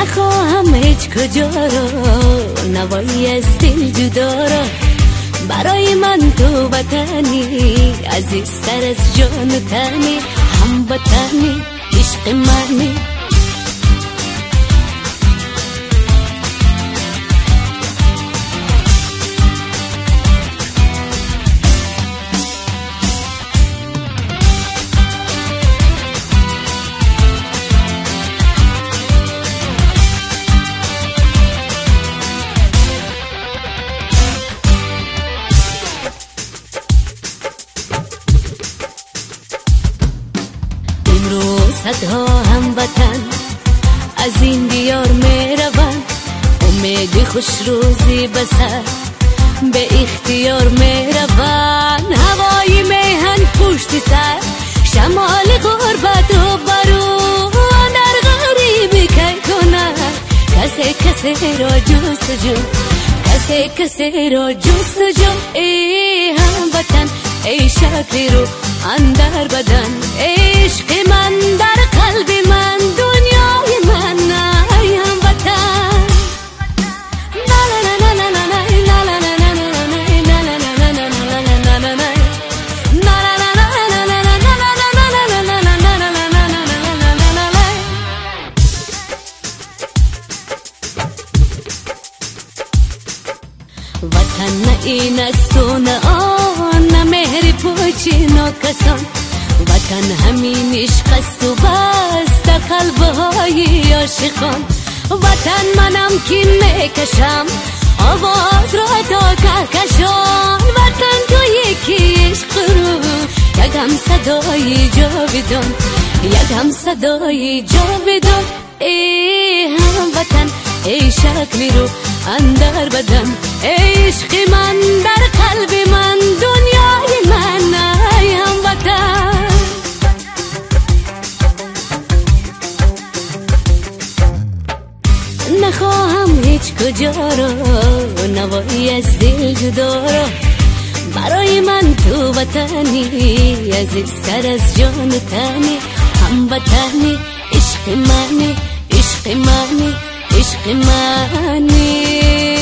نخواهم هیچ کجا را، نوایی از دل جدا را. برای من تو وطنی، عزیزتر از جان و تنی، هموطنی، عشق منی. امروز صدها هموطن از این دیار می روند، امید خوش روزی بسر به اختیار می روند. هوای میهن پشت سر، شمال غربت و برو در غریبی کی کند. کسی را جستجو، کسی را جستجو. ای هموطن، ای شکلی رو اندر بدن، عشق من در قلب من، دنیای من. ای هموطن، لا لا لا لا لا لا لا لا وطن نه این است و نه آن، نه مهر پوچین کسان. وطن همین عشق است و بس در قلب‌های عاشقان. وطن منم که میکشم آواز را تا کهکشان. وطن تو یکی عشق رو، یک هم صدای جاودان، یک هم صدای جاودان. ای هموطن، ای شکلی رو اندر بدن، عشق من در قلب من، دنیای من. ای هموطن، نخواهم هیچ کجا را، نوایی از دل جدا را. برای من تو وطنی، عزیزتر از جان و تنی، هموطنی، عشق منی، عشق منی، عشق منی.